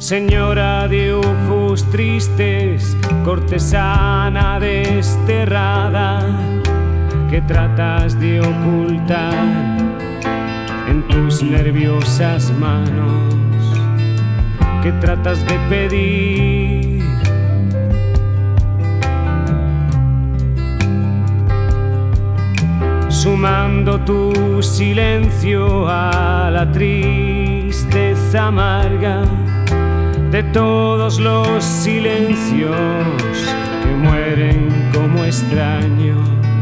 Señora de ojos tristes, cortesana desterrada, que tratas de ocultar en tus nerviosas manos, que tratas de pedir. Sumando tu silencio a la tristeza amarga de todos los silencios que mueren como extraños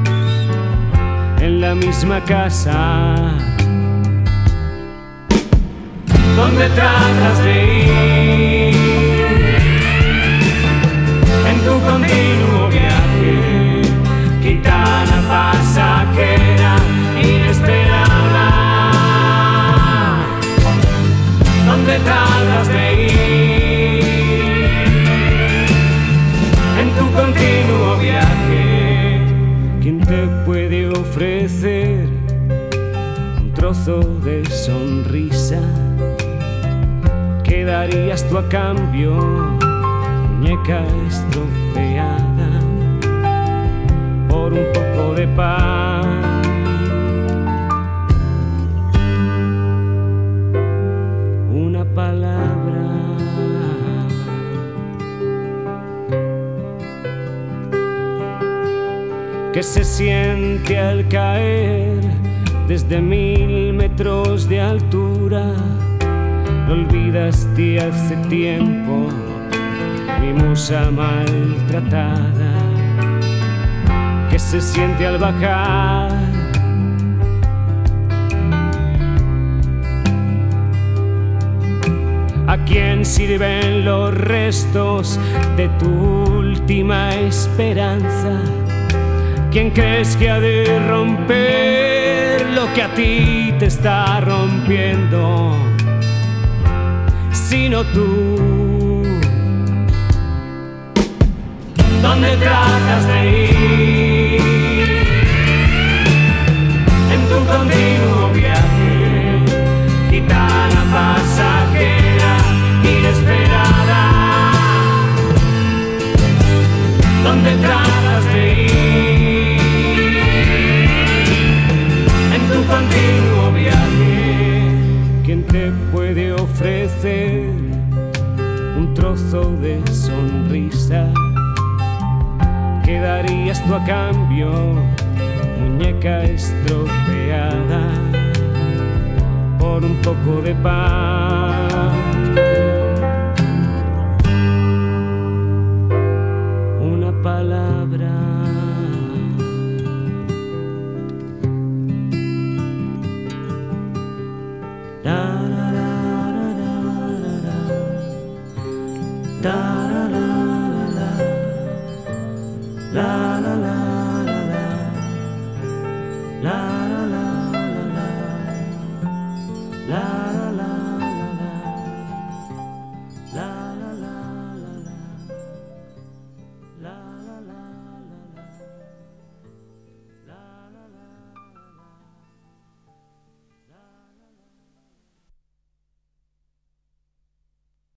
en la misma casa, donde tratas de ir en tu continuo viaje, gitana pasajera inesperada, donde tratas de ir en tu continuo viaje. ¿Quién te puede ofrecer un trozo de sonrisa? ¿Qué darías tú a cambio, muñeca estropeada, por un poco de pan? Una palabra. Que se siente al caer desde 1000 metros de altura. No olvidaste hace tiempo mi musa maltratada, que se siente al bajar. ¿A quién sirven los restos de tu última esperanza? ¿Quién crees que ha de romper lo que a ti te está rompiendo? Sino tú, ¿dónde tratas de ir en tu continuo viaje, gitana pasajera inesperada? ¿Dónde tratas de ir en tu continuo viaje? ¿Quién te puede ofrecer un trozo de sonrisa? ¿Qué darías tú a cambio, muñeca estropeada, por un poco de pan? Una palabra. La